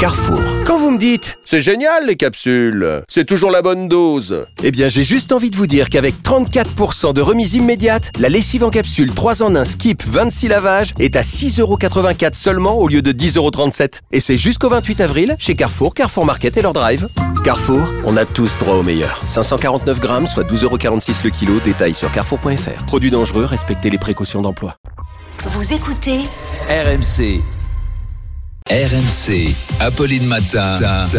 Carrefour. Quand vous me dites « C'est génial les capsules, c'est toujours la bonne dose », eh bien j'ai juste envie de vous dire qu'avec 34% de remise immédiate, la lessive en capsule 3 en 1 Skip 26 lavages est à 6,84€ seulement au lieu de 10,37€. Et c'est jusqu'au 28 avril chez Carrefour, Carrefour Market et leur drive. Carrefour, on a tous droit au meilleur. 549 grammes, soit 12,46€ le kilo. Détail sur carrefour.fr. Produits dangereux, respectez les précautions d'emploi. Vous écoutez RMC. RMC. Apolline Matin.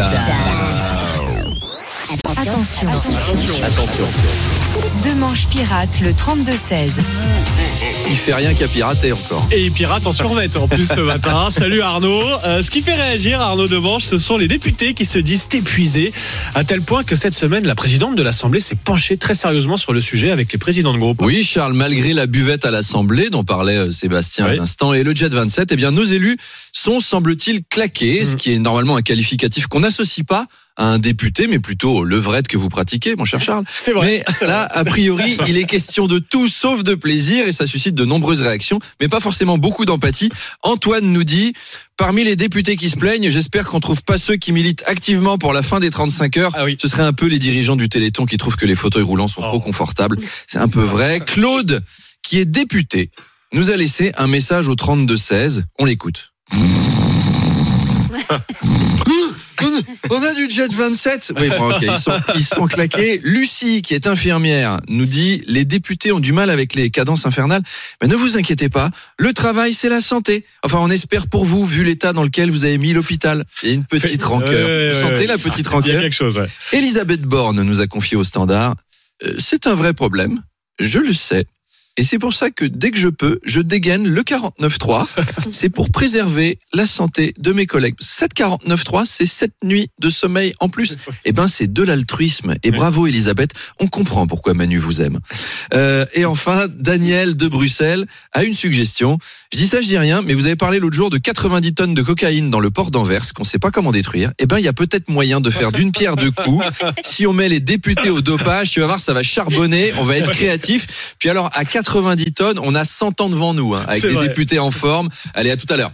Attention. Attention. Deux manches pirates, le 32-16. Il fait rien qu'à pirater encore. Et il pirate en survêt en plus ce matin. Salut Arnaud. Ce qui fait réagir Arnaud Demanche, ce sont les députés qui se disent épuisés, à tel point que cette semaine, la présidente de l'Assemblée s'est penchée très sérieusement sur le sujet avec les présidents de groupe. Oui, Charles, malgré la buvette à l'Assemblée dont parlait Sébastien à l'instant et le Jet 27, eh bien nos élus sont, semble-t-il, claqués, ce qui est normalement un qualificatif qu'on n'associe pas à un député, mais plutôt au levrette que vous pratiquez, mon cher Charles. C'est vrai. Mais là, a priori, il est question de tout sauf de plaisir et ça suscite de nombreuses réactions, mais pas forcément beaucoup d'empathie. Antoine nous dit, parmi les députés qui se plaignent, j'espère qu'on trouve pas ceux qui militent activement pour la fin des 35 heures. Ah oui. Ce serait un peu les dirigeants du Téléthon qui trouvent que les fauteuils roulants sont trop confortables. C'est un peu vrai. Claude, qui est député, nous a laissé un message au 32-16. On l'écoute. On a du Jet 27. Oui, bon, ok, ils sont claqués. Lucie, qui est infirmière, nous dit les députés ont du mal avec les cadences infernales. Mais ne vous inquiétez pas, le travail c'est la santé. Enfin, on espère pour vous, vu l'état dans lequel vous avez mis l'hôpital. Il y a une petite rancœur. Vous sentez la petite rancœur? Il y a quelque chose, ouais. Elisabeth Borne nous a confié au Standard. C'est un vrai problème, je le sais. Et c'est pour ça que dès que je peux, je dégaine le 49.3. C'est pour préserver la santé de mes collègues. 7,49.3, c'est 7 nuits de sommeil en plus. Eh ben, c'est de l'altruisme. Et bravo, Elisabeth. On comprend pourquoi Manu vous aime. Et enfin, Daniel de Bruxelles a une suggestion. Je dis ça, je dis rien, mais vous avez parlé l'autre jour de 90 tonnes de cocaïne dans le port d'Anvers qu'on sait pas comment détruire. Eh ben, il y a peut-être moyen de faire d'une pierre deux coups. Si on met les députés au dopage, tu vas voir, ça va charbonner. On va être créatif. Puis alors, à 90 tonnes, on a 100 ans devant nous, avec des députés en forme. Allez, à tout à l'heure.